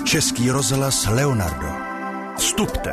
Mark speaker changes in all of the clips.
Speaker 1: Český rozhlas Leonardo. Vstupte.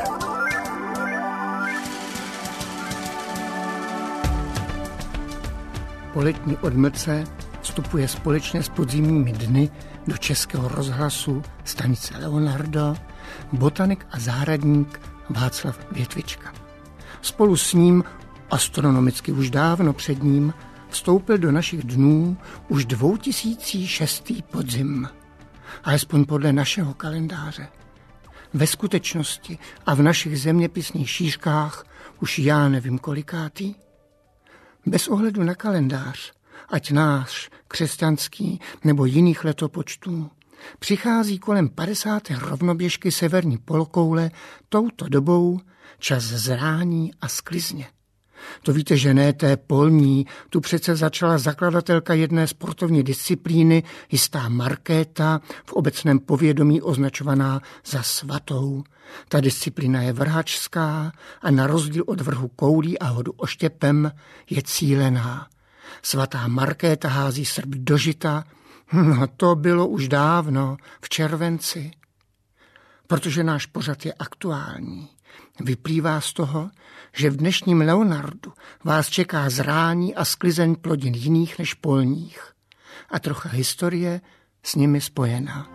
Speaker 2: Po letní odmlce vstupuje společně s podzimními dny do Českého rozhlasu stanice Leonardo botanik a zahradník Václav Větvička. Spolu s ním, astronomicky už dávno před ním, vstoupil do našich dnů už 2006. podzim. Alespoň podle našeho kalendáře. Ve skutečnosti a v našich zeměpisných šířkách už já nevím kolikátý. Bez ohledu na kalendář, ať náš, křesťanský nebo jiných letopočtů, přichází kolem 50. rovnoběžky severní polokoule touto dobou čas zrání a sklizně. To víte, že ne té polní, tu přece začala zakladatelka jedné sportovní disciplíny, jistá Markéta, v obecném povědomí označovaná za svatou. Ta disciplína je vrhačská a na rozdíl od vrhu koulí a hodu oštěpem je cílená. Svatá Markéta hází srp do žita, no to bylo už dávno, v červenci. Protože náš pořad je aktuální. Vyplývá z toho, že v dnešním Leonardu vás čeká zrání a sklizeň plodin jiných než polních a trocha historie s nimi spojená.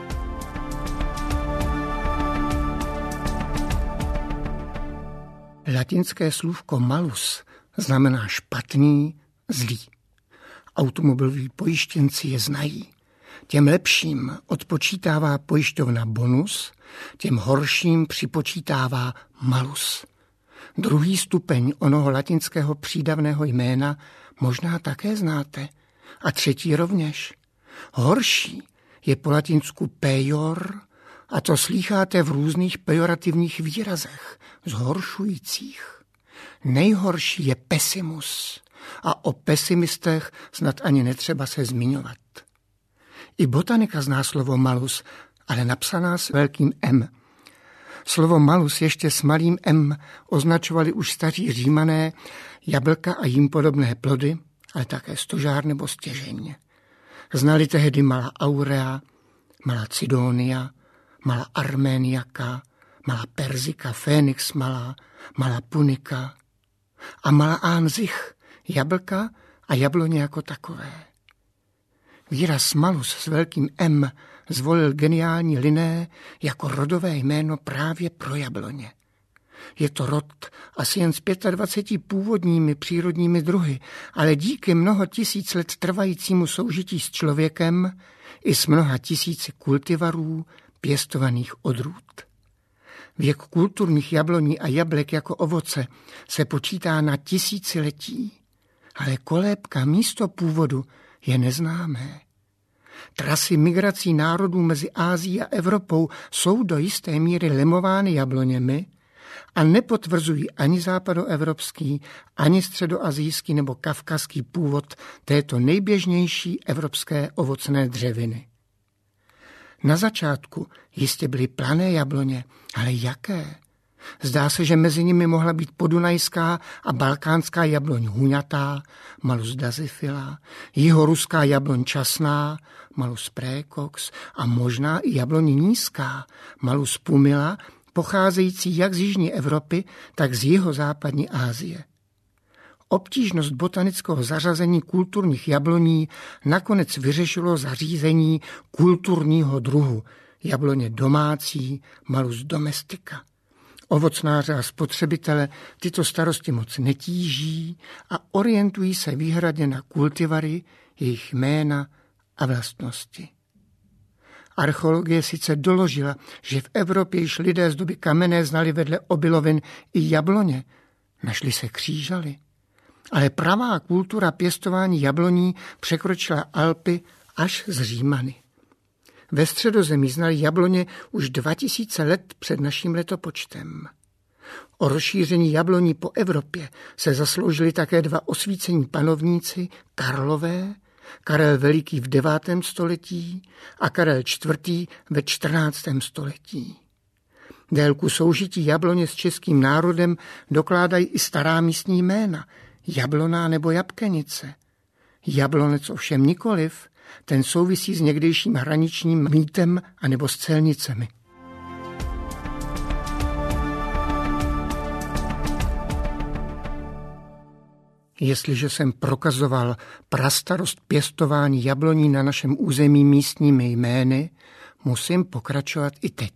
Speaker 2: Latinské slůvko malus znamená špatný, zlý. Automobiloví pojištěnci je znají. Těm lepším odpočítává pojišťovna bonus, těm horším připočítává malus. Druhý stupeň onoho latinského přídavného jména možná také znáte. A třetí rovněž. Horší je po latinsku pejor a to slýcháte v různých pejorativních výrazech, zhoršujících. Nejhorší je pesimus a o pesimistech snad ani netřeba se zmiňovat. I botanika zná slovo malus, ale napsaná s velkým M. Slovo malus ještě s malým M označovali už staří Římané jablka a jim podobné plody, ale také stožár nebo stěžeň. Znali tehdy malá aurea, malá Cidonia, malá Arméniaka, malá Perzika, Fénix malá, malá Punika a malá Anzich, jablka a jabloně jako takové. Výraz malus s velkým M zvolil geniální Linné jako rodové jméno právě pro jabloně. Je to rod asi jen s 25 původními přírodními druhy, ale díky mnoho tisíc let trvajícímu soužití s člověkem i s mnoha tisíci kultivarů pěstovaných odrůd. Věk kulturních jabloní a jablek jako ovoce se počítá na tisíciletí, ale kolébka místo původu je neznámé. Trasy migrací národů mezi Ázií a Evropou jsou do jisté míry lemovány jabloněmi a nepotvrzují ani západoevropský, ani středoasijský nebo kavkazský původ této nejběžnější evropské ovocné dřeviny. Na začátku jistě byly plané jabloně, ale jaké? Zdá se, že mezi nimi mohla být podunajská a balkánská jabloň huňatá, Malus dasyphila, jihoruská jabloň časná, Malus praecox a možná i jabloň nízká, Malus pumila, pocházející jak z jižní Evropy, tak z jihozápadní Asie. Obtížnost botanického zařazení kulturních jabloní nakonec vyřešilo zařízení kulturního druhu, jabloně domácí, Malus domestica. Ovocnáře a spotřebitele tyto starosti moc netíží a orientují se výhradně na kultivary, jejich jména a vlastnosti. Archeologie sice doložila, že v Evropě již lidé z doby kamenné znali vedle obilovin i jabloně, našli se křížaly, ale pravá kultura pěstování jabloní překročila Alpy až z Římany. Ve Středozemí znali jabloně už 2000 let před naším letopočtem. O rozšíření jabloní po Evropě se zasloužili také dva osvícení panovníci Karlové, Karel Veliký v 9. století a Karel IV. ve 14. století. Délku soužití jabloně s českým národem dokládají i stará místní jména, Jabloná nebo Jabkenice. Jablonec ovšem nikoliv, Ten souvisí s někdejším hraničním mýtem anebo s celnicemi. Jestliže jsem prokazoval prastarost pěstování jabloní na našem území místními jmény, musím pokračovat i teď.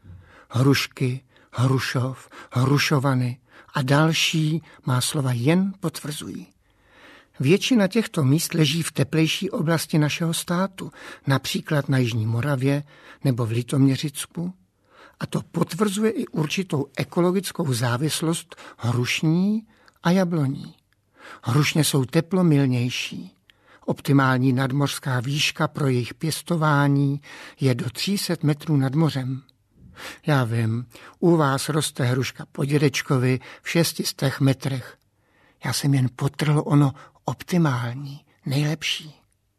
Speaker 2: Hrušky, Hrušov, Hrušovany a další má slova jen potvrzují. Většina těchto míst leží v teplejší oblasti našeho státu, například na Jižní Moravě nebo v Litoměřicku, a to potvrzuje i určitou ekologickou závislost hrušní a jabloní. Hrušně jsou teplomilnější. Optimální nadmořská výška pro jejich pěstování je do 300 metrů nad mořem. Já vím, u vás roste hruška po dědečkovi v 600 metrech. Já jsem jen podtrhl ono optimální, nejlepší.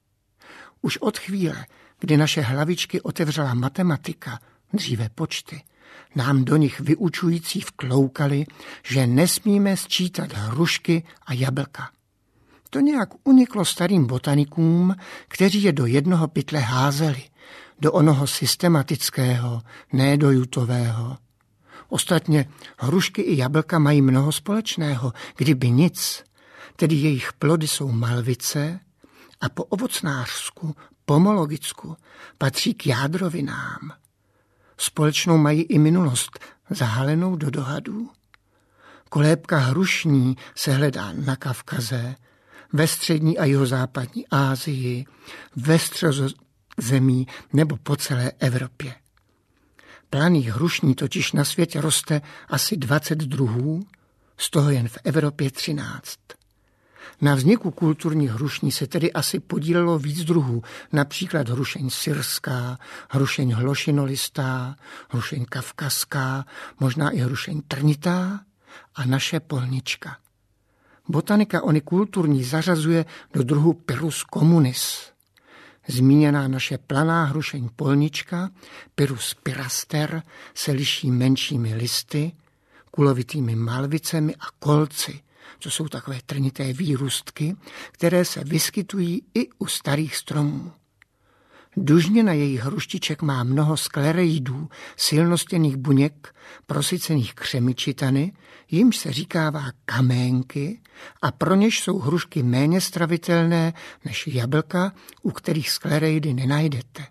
Speaker 2: Už od chvíle, kdy naše hlavičky otevřela matematika, dříve počty, nám do nich vyučující vtloukali, že nesmíme sčítat hrušky a jablka. To nějak uniklo starým botanikům, kteří je do jednoho pytle házeli, do onoho systematického, ne do jutového. Ostatně hrušky i jablka mají mnoho společného, kdyby nic, tedy jejich plody jsou malvice a po ovocnářsku, pomologicku patří k jádrovinám. Společnou mají i minulost, zahalenou do dohadů. Kolébka hrušní se hledá na Kavkaze, ve střední a jihozápadní Asii, ve středozemí nebo po celé Evropě. Planých hrušní totiž na světě roste asi 20 druhů, z toho jen v Evropě 13. Na vzniku kulturních hrušní se tedy asi podílelo víc druhů, například hrušeň syrská, hrušeň hlošinolistá, hrušeň kavkazská, možná i hrušeň trnitá a naše polnička. Botanika ony kulturní zařazuje do druhu Pyrus communis. Zmíněná naše planá hrušeň polnička, Pyrus pyraster, se liší menšími listy, kulovitými malvicemi a kolci, co jsou takové trnité výrůstky, které se vyskytují i u starých stromů. Dužnina jejich hruštiček má mnoho sklereidů, silnostěnných buněk, prosycených křemičitany, jimž se říkává kaménky a pro něž jsou hrušky méně stravitelné než jablka, u kterých sklereidy nenajdete.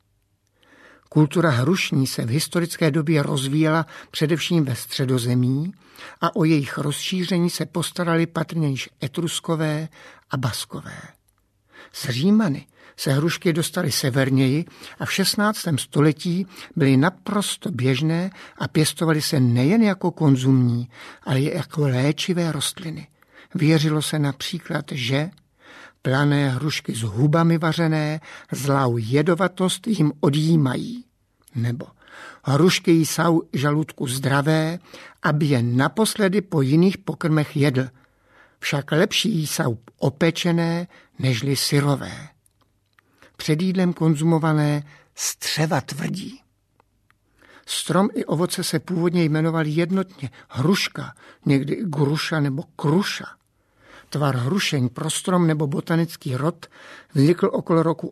Speaker 2: Kultura hrušní se v historické době rozvíjela především ve Středozemí a o jejich rozšíření se postarali patrně již Etruskové a Baskové. Z Římany se hrušky dostaly severněji a v 16. století byly naprosto běžné a pěstovaly se nejen jako konzumní, ale i jako léčivé rostliny. Věřilo se například, že plané hrušky s hubami vařené zlou jedovatost jim odjímají. Nebo hrušky jsou žaludku zdravé, aby je naposledy po jiných pokrmech jedl. Však lepší jsou opečené, nežli syrové. Před jídlem konzumované střeva tvrdí. Strom i ovoce se původně jmenovaly jednotně hruška, někdy i gruša nebo kruša. Tvar hrušeň pro strom nebo botanický rod vznikl okolo roku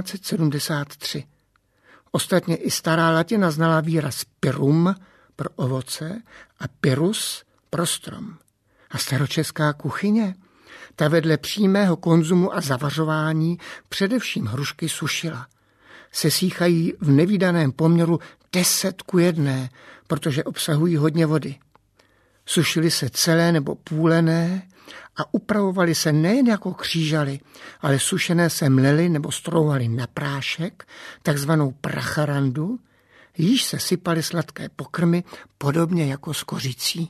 Speaker 2: 1873. Ostatně i stará latina znala výraz pyrum pro ovoce a pyrus pro strom. A staročeská kuchyně, ta vedle přímého konzumu a zavařování především hrušky sušila. Sesíchají v nevídaném poměru 10:1, protože obsahují hodně vody. Sušily se celé nebo půlené a upravovaly se nejen jako křížaly, ale sušené se mlely nebo strouhaly na prášek, takzvanou pracharandu, jíž se sypaly sladké pokrmy, podobně jako s kořicí.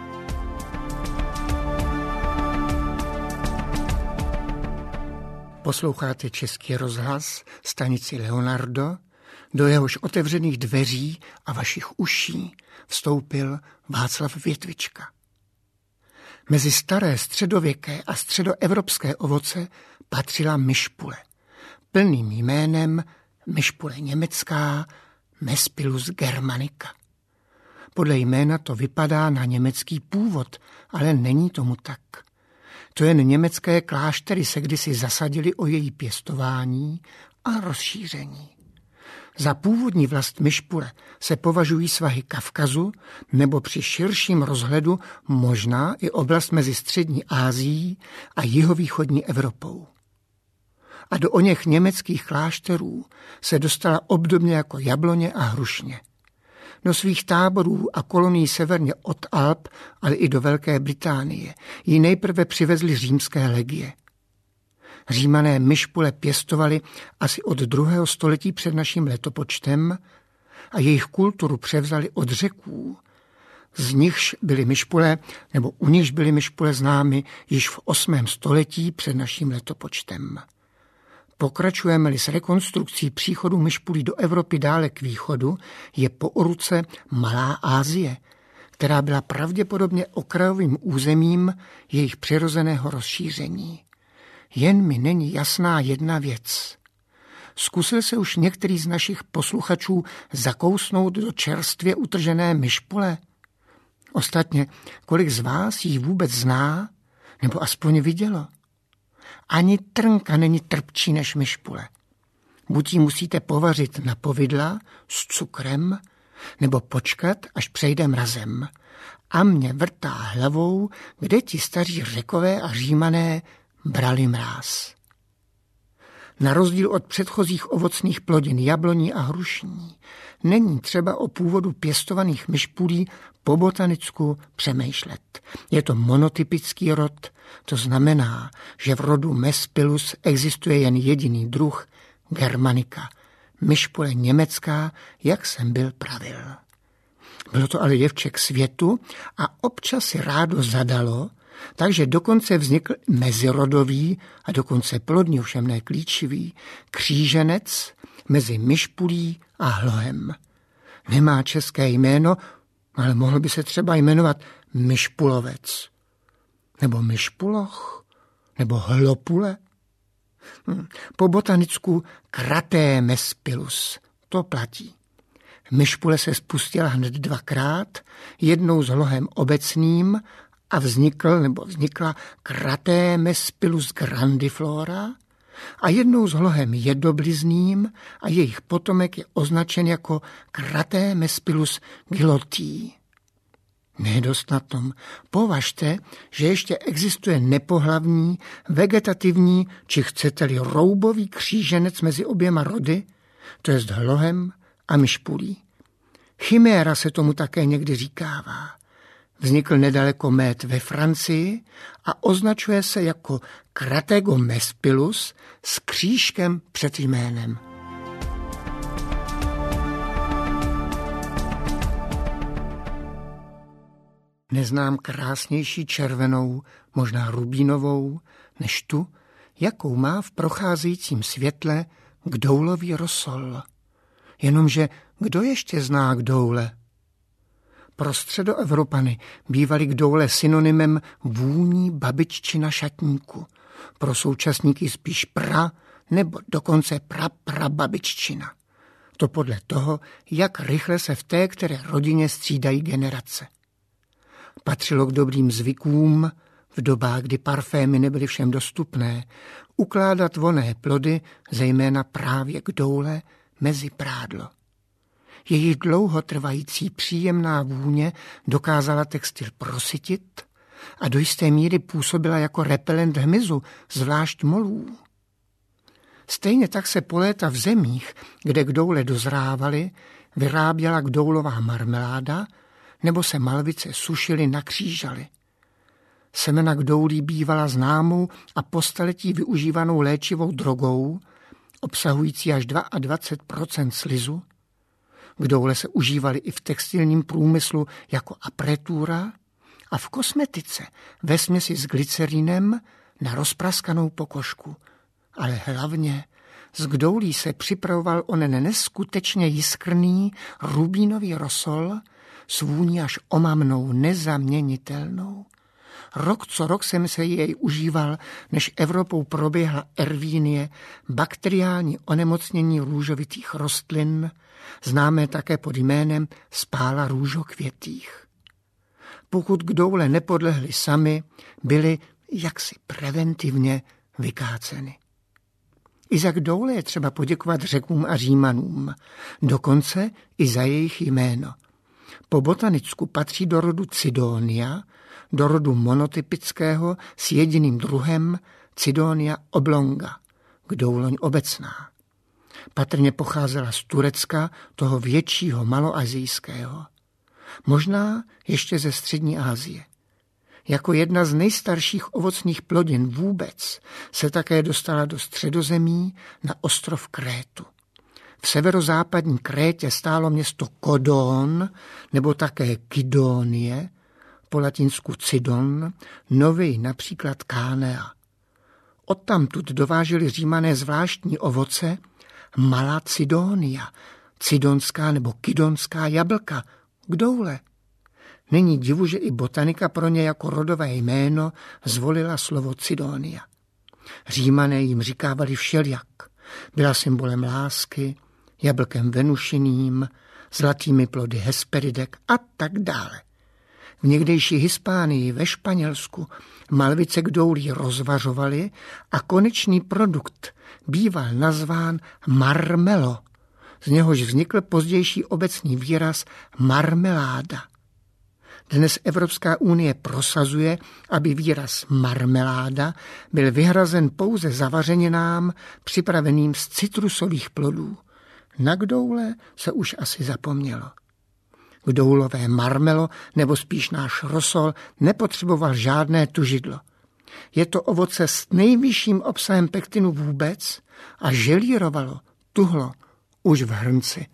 Speaker 2: Posloucháte Český rozhlas, stanici Leonardo, do jehož otevřených dveří a vašich uší vstoupil Václav Větvička. Mezi staré středověké a středoevropské ovoce patřila myšpule. Plným jménem myšpule německá Mespilus germanica. Podle jména to vypadá na německý původ, ale není tomu tak. To jen německé kláštery se kdysi zasadily o její pěstování a rozšíření. Za původní vlast myšpule se považují svahy Kavkazu nebo při širším rozhledu možná i oblast mezi střední Asií a jihovýchodní Evropou. A do oněch německých klášterů se dostala obdobně jako jabloně a hrušně. Do svých táborů a kolonií severně od Alp, ale i do Velké Británie ji nejprve přivezly římské legie. Římané myšpule pěstovali asi od 2. století před naším letopočtem a jejich kulturu převzali od Řeků. Z nichž byly myšpule, nebo u nichž byly myšpule známy již v 8. století před naším letopočtem. Pokračujeme-li s rekonstrukcí příchodu myšpulí do Evropy dále k východu, je po ruce Malá Asie, která byla pravděpodobně okrajovým územím jejich přirozeného rozšíření. Jen mi není jasná jedna věc. Zkusil se už některý z našich posluchačů zakousnout do čerstvě utržené myšpule? Ostatně, kolik z vás ji vůbec zná, nebo aspoň vidělo? Ani trnka není trpčí než myšpule. Buď ji musíte povařit na povidla s cukrem, nebo počkat, až přejde mrazem. A mě vrtá hlavou, kde ti staří Řekové a Římané brali mráz. Na rozdíl od předchozích ovocných plodin jabloní a hrušní není třeba o původu pěstovaných myšpulí po botanicku přemýšlet. Je to monotypický rod, to znamená, že v rodu Mespilus existuje jen jediný druh Germanica, myšpule německá, jak jsem byl pravil. Bylo to ale děvček světu a občas si rádo zadalo, takže dokonce vznikl mezirodový a dokonce plodný, ovšem ne klíčivý, kříženec mezi myšpulí a hlohem. Nemá české jméno, ale mohl by se třeba jmenovat myšpulovec, nebo myšpuloch, nebo hlopule. Po botanicku kraté Mespilus, to platí. Myšpule se spustila hned 2krát, jednou s hlohem obecným a vznikla kraté Mespilus grandiflora a jednou s hlohem jedoblizným a jejich potomek je označen jako kraté Mespilus gilotí. Nedost na tom. Považte, že ještě existuje nepohlavní, vegetativní, či chcete-li roubový kříženec mezi oběma rody, to jest hlohem a myšpulí. Chiméra se tomu také někdy říkává. Vznikl nedaleko Mét ve Francii a označuje se jako Kratego Mespilus s křížkem před jménem. Neznám krásnější červenou, možná rubínovou, než tu, jakou má v procházejícím světle kdoulový rosol. Jenomže kdo ještě zná kdoule? Pro středoevropany bývaly kdoule synonymem vůní babiččina šatníku, pro současníky spíš pra nebo dokonce prababiččina. To podle toho, jak rychle se v té které rodině střídají generace. Patřilo k dobrým zvykům, v dobách, kdy parfémy nebyly všem dostupné, ukládat vonné plody, zejména právě kdoule, mezi prádlo. Jejich dlouhotrvající příjemná vůně dokázala textil prosytit a do jisté míry působila jako repelent hmyzu, zvlášť molů. Stejně tak se po léta v zemích, kde kdoule dozrávaly, vyráběla kdoulová marmeláda nebo se malvice sušily na křížaly. Semena kdoulí bývala známou a po staletí využívanou léčivou drogou, obsahující až 22% slizu. Kdoule se užívaly i v textilním průmyslu jako apretura a v kosmetice ve směsi s glycerinem na rozpraskanou pokožku. Ale hlavně z kdoulí se připravoval onen neskutečně jiskrný rubínový rosol s vůní až omamnou, nezaměnitelnou. Rok co rok jsem se jej užíval, než Evropou proběhla ervínie, bakteriální onemocnění růžovitých rostlin, známé také pod jménem spála růžokvětých. Pokud kdoule nepodlehly sami, byly, jaksi preventivně vykáceny. Isaac Doule je třeba poděkovat Řekům a Římanům, dokonce i za jejich jméno. Po botanicku patří do rodu Cydonia, do rodu monotypického s jediným druhem Cydonia oblonga, Douloň obecná. Patrně pocházela z Turecka, toho většího maloazijského. Možná ještě ze střední Asie. Jako jedna z nejstarších ovocných plodin vůbec se také dostala do Středozemí na ostrov Krétu. V severozápadní Krétě stálo město Kodón, nebo také Kydonie, po latinsku Cidon, nový například Kánea. Odtamtud dováželi Římané zvláštní ovoce Malá Cydonia, cidonská nebo kydonská jablka, k Doule. Není divu, že i botanika pro ně jako rodové jméno zvolila slovo Cydonia. Římané jim říkávali všelijak. Byla symbolem lásky, jablkem venušiným, zlatými plody hesperidek a tak dále. V někdejší Hispánii ve Španělsku malvice k doulí rozvařovali a konečný produkt býval nazván marmelo, z něhož vznikl pozdější obecný výraz marmeláda. Dnes Evropská unie prosazuje, aby výraz marmeláda byl vyhrazen pouze zavařeninám připraveným z citrusových plodů. Na Kdoule se už asi zapomnělo. Kdoulové marmelo, nebo spíš náš rosol, nepotřeboval žádné tužidlo. Je to ovoce s nejvyšším obsahem pektinu vůbec a želírovalo, tuhlo, už v hrnci.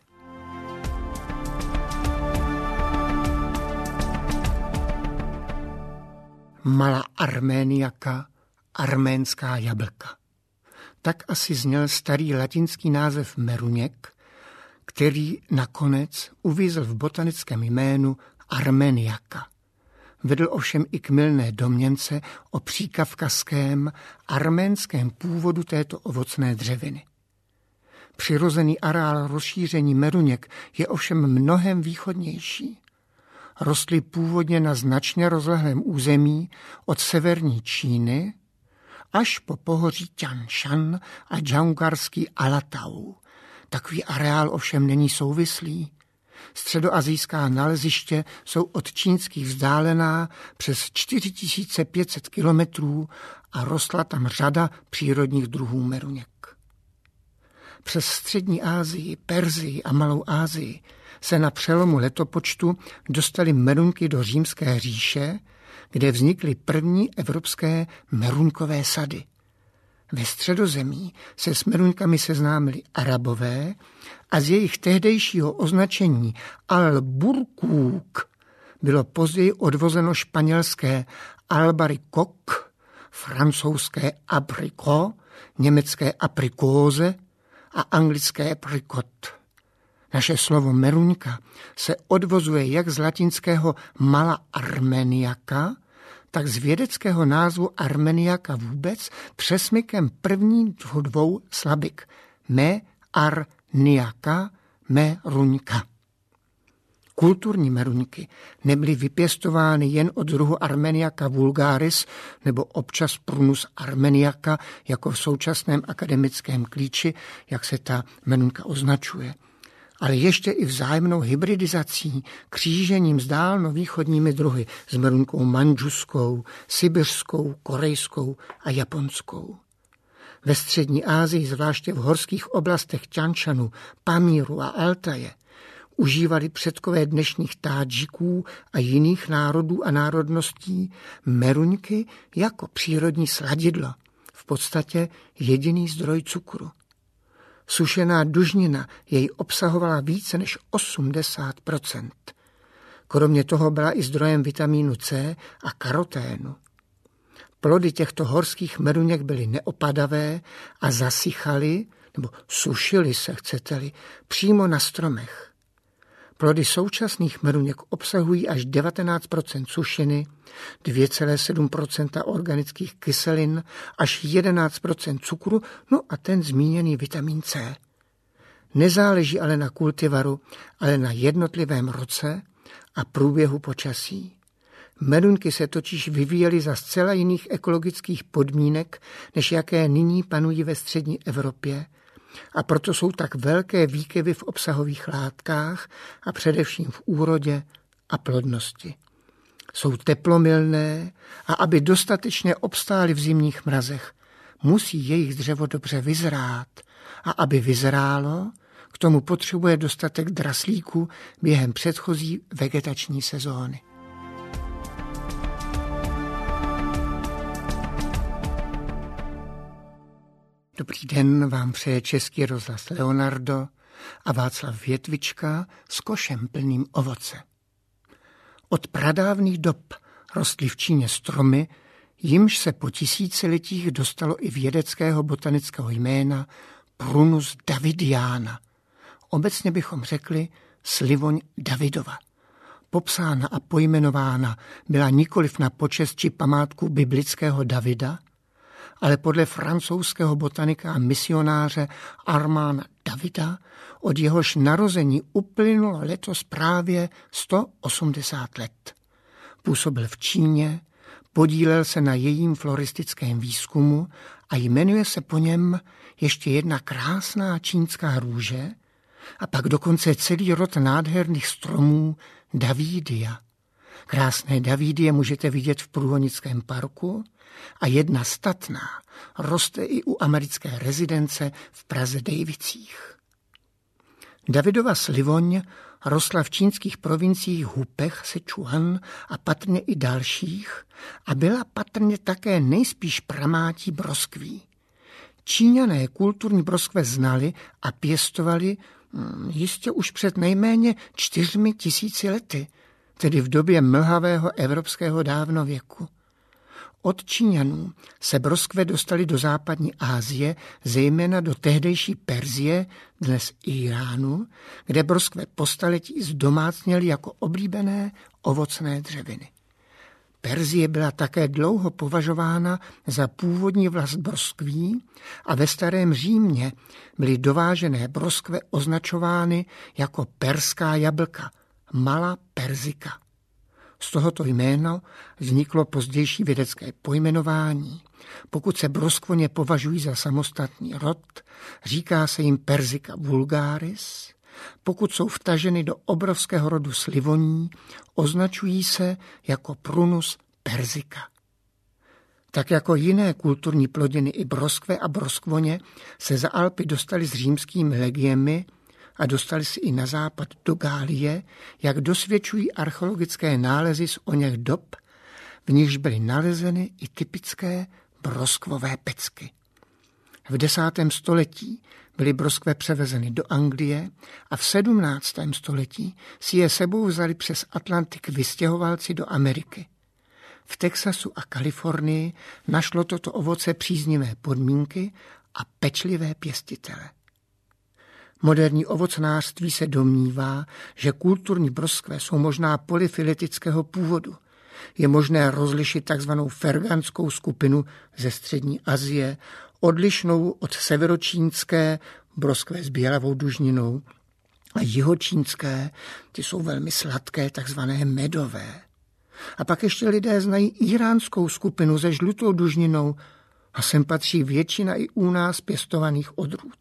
Speaker 2: Malá arméniaka, arménská jablka. Tak asi zněl starý latinský název meruněk, který nakonec uvízl v botanickém jménu arméniaka. Vedl ovšem i k mylné domněnce o příkavkazském arménském původu této ovocné dřeviny. Přirozený areál rozšíření meruněk je ovšem mnohem východnější. Rostly původně na značně rozlehlém území od severní Číny až po pohoří Tianshan a džaungarský Alatau. Takový areál ovšem není souvislý. Středoasijská naleziště jsou od čínských vzdálená přes 4500 kilometrů a rostla tam řada přírodních druhů meruněk. Přes střední Asii, Persii a Malou Asii se na přelomu letopočtu dostaly meruňky do Římské říše, kde vznikly první evropské meruňkové sady. Ve Středozemí se s meruňkami seznámili Arabové a z jejich tehdejšího označení al-burkuk bylo později odvozeno španělské albaricoque, francouzské abricot, německé aprikóze a anglické apricot. Naše slovo meruňka se odvozuje jak z latinského mala armeniaka, tak z vědeckého názvu armeniaka vůbec přesmykem prvních dvou slabik me arniaka, meruňka. Kulturní meruňky nebyly vypěstovány jen od druhu Armeniaka vulgaris nebo občas Prunus armeniaka jako v současném akademickém klíči, jak se ta meruňka označuje, ale ještě i vzájemnou hybridizací, křížením s dálnovýchodními druhy, s meruňkou manžuskou, sibiřskou, korejskou a japonskou. Ve střední Asii, zvláště v horských oblastech Tianšanu, Pamíru a Altaje, užívali předkové dnešních Tádžiků a jiných národů a národností meruňky jako přírodní sladidlo, v podstatě jediný zdroj cukru. Sušená dužnina jej obsahovala více než 80%. Kromě toho byla i zdrojem vitamínu C a karoténu. Plody těchto horských meruněk byly neopadavé a zasychaly, nebo sušily se, chcete-li, přímo na stromech. Plody současných meruněk obsahují až 19% sušiny, 2,7% organických kyselin, až 11% cukru, no a ten zmíněný vitamin C. Nezáleží ale na kultivaru, ale na jednotlivém roce a průběhu počasí. Meduňky se totiž vyvíjely za zcela jiných ekologických podmínek, než jaké nyní panují ve střední Evropě, a proto jsou tak velké výkyvy v obsahových látkách a především v úrodě a plodnosti. Jsou teplomilné a aby dostatečně obstály v zimních mrazech, musí jejich dřevo dobře vyzrát a aby vyzrálo, k tomu potřebuje dostatek draslíků během předchozí vegetační sezóny. Dobrý den, vám přeje Český rozhlas Leonardo a Václav Větvička s košem plným ovoce. Od pradávných dob rostly v Číně stromy, jimž se po tisíciletích dostalo i vědeckého botanického jména Prunus davidiana. Obecně bychom řekli slivoň Davidova. Popsána a pojmenována byla nikoliv na počest či památku biblického Davida, ale podle francouzského botanika a misionáře Armanda Davida, od jehož narození uplynulo letos právě 180 let. Působil v Číně, podílel se na jejím floristickém výzkumu a jmenuje se po něm ještě jedna krásná čínská růže a pak dokonce celý rod nádherných stromů Davidia. Krásné Davidie můžete vidět v Průhonickém parku a jedna statná roste i u americké rezidence v Praze Dejvicích. Davidova slivoň rostla v čínských provinciích Hubei, Sichuan a patrně i dalších a byla patrně také nejspíš pramátí broskví. Číňané kulturní broskve znali a pěstovali jistě už před nejméně 4 000 lety, tedy v době mlhavého evropského dávnověku. Od Číňanů se broskve dostaly do západní Asie, zejména do tehdejší Perzie, dnes Iránu, kde broskve po staletí zdomácněly jako oblíbené ovocné dřeviny. Perzie byla také dlouho považována za původní vlast broskví a ve starém Římě byly dovážené broskve označovány jako perská jablka, mala persika. Z tohoto jména vzniklo pozdější vědecké pojmenování. Pokud se broskvoně považují za samostatný rod, říká se jim Persica vulgaris. Pokud jsou vtaženy do obrovského rodu slivoní, označují se jako Prunus persica. Tak jako jiné kulturní plodiny i broskve a broskvoně se za Alpy dostaly s římskými legiemi a dostali si i na západ do Gálie, jak dosvědčují archeologické nálezy z oněch dob, v nichž byly nalezeny i typické broskvové pecky. V 10. století byly broskve převezeny do Anglie a v 17. století si je sebou vzali přes Atlantik vystěhovalci do Ameriky. V Texasu a Kalifornii našlo toto ovoce příznivé podmínky a pečlivé pěstitele. Moderní ovocnářství se domnívá, že kulturní broskve jsou možná polyfiletického původu. Je možné rozlišit takzvanou ferganskou skupinu ze střední Asie, odlišnou od severočínské broskve s bělavou dužninou a jihočínské, ty jsou velmi sladké, takzvané medové. A pak ještě lidé znají íránskou skupinu se žlutou dužninou a sem patří většina i u nás pěstovaných odrůd.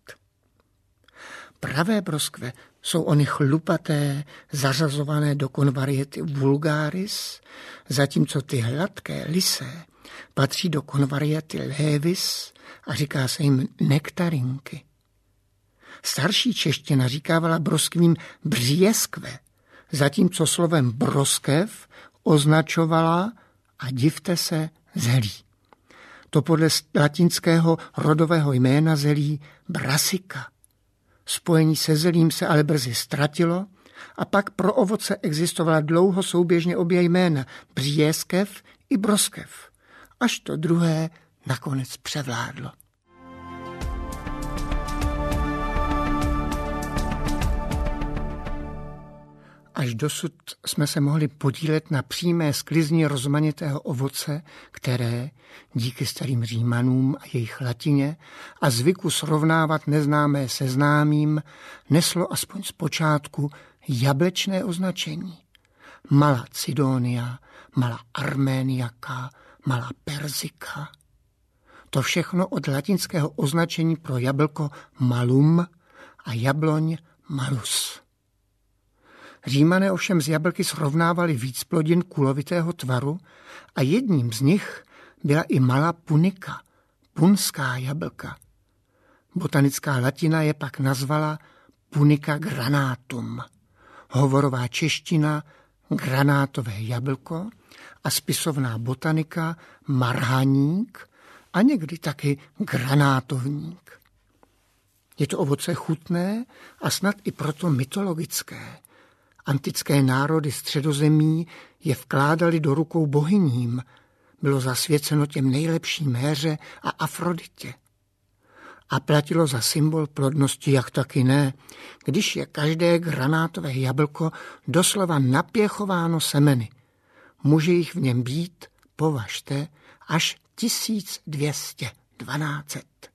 Speaker 2: Pravé broskve jsou ony chlupaté, zařazované do konvariety vulgaris, zatímco ty hladké, lisé patří do konvariety levis a říká se jim nektarinky. Starší čeština říkávala broskvím břieskve, zatímco slovem broskev označovala, a divte se, zelí. To podle latinského rodového jména zelí brassica. Spojení se zelím se ale brzy ztratilo a pak pro ovoce existovala dlouho souběžně obě jména břieskev i broskev, až to druhé nakonec převládlo. Až dosud jsme se mohli podílet na přímé sklizni rozmanitého ovoce, které, díky starým Římanům a jejich latině a zvyku srovnávat neznámé se známým, neslo aspoň zpočátku jablečné označení. Malá Sidonia, Malá Arméniaka, Malá Perzika. To všechno od latinského označení pro jablko malum a jabloň malus. Římané ovšem z jablky srovnávali víc plodin kulovitého tvaru a jedním z nich byla i malá punika, punská jablka. Botanická latina je pak nazvala punica granatum, hovorová čeština granátové jablko a spisovná botanika marhaník a někdy taky granátovník. Je to ovoce chutné a snad i proto mytologické. Antické národy Středozemí je vkládali do rukou bohyním, bylo zasvěceno těm nejlepším Héře a Afroditě. A platilo za symbol plodnosti, jak taky ne, když je každé granátové jablko doslova napěchováno semeny. Může jich v něm být, považte, až 1212.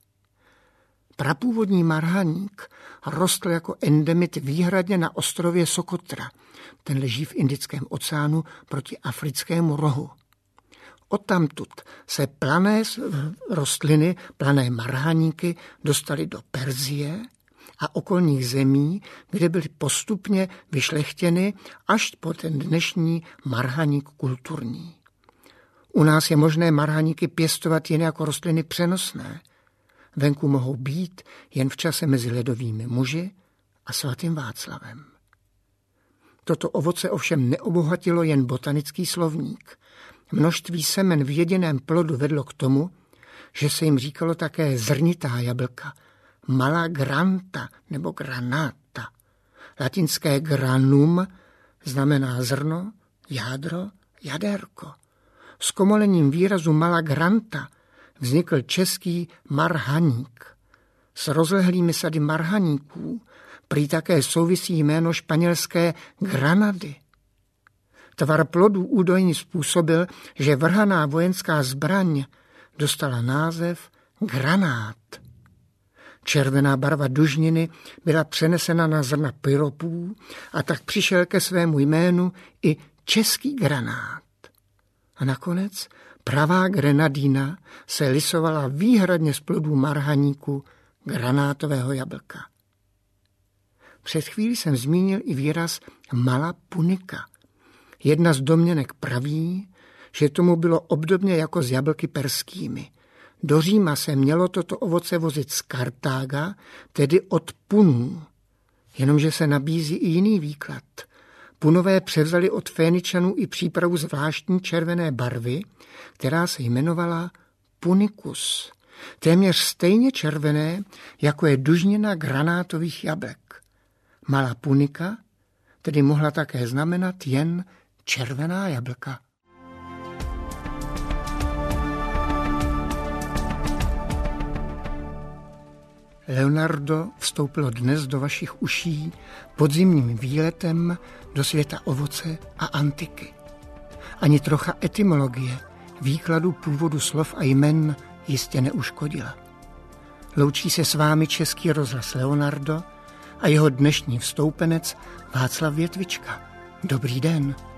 Speaker 2: Prapůvodní marhaník rostl jako endemit výhradně na ostrově Sokotra. Ten leží v Indickém oceánu proti africkému rohu. Odtamtud se plané rostliny, plané marhaníky dostaly do Perzie a okolních zemí, kde byly postupně vyšlechtěny až po ten dnešní marhaník kulturní. U nás je možné marhaníky pěstovat jen jako rostliny přenosné. Venku mohou být jen v čase mezi ledovými muži a svatým Václavem. Toto ovoce ovšem neobohatilo jen botanický slovník. Množství semen v jediném plodu vedlo k tomu, že se jim říkalo také zrnitá jablka, mala granta nebo granata. Latinské granum znamená zrno, jádro, jaderko. S komolením výrazu mala granta vznikl český marhaník. S rozlehlými sady marhaníků prý také souvisí jméno španělské Granady. Tvar plodů údajně způsobil, že vrhaná vojenská zbraň dostala název granát. Červená barva dužniny byla přenesena na zrna pyropů a tak přišel ke svému jménu i český granát. A nakonec pravá grenadína se lisovala výhradně z plodů marhaníku granátového jablka. Před chvílí jsem zmínil i výraz malá punika. Jedna z domněnek praví, že tomu bylo obdobně jako s jablky perskými. Do Říma se mělo toto ovoce vozit z Kartága, tedy od Punů. Jenomže se nabízí i jiný výklad. Punové převzali od Féničanů i přípravu zvláštní červené barvy, která se jmenovala punicus. Téměř stejně červené, jako je dužnina granátových jablek. Malá punika tedy mohla také znamenat jen červená jablka. Leonardo vstoupilo dnes do vašich uší podzimním výletem do světa ovoce a antiky. Ani trocha etymologie, výkladu původu slov a jmen jistě neuškodila. Loučí se s vámi Český rozhlas Leonardo a jeho dnešní vstoupenec Václav Větvička. Dobrý den.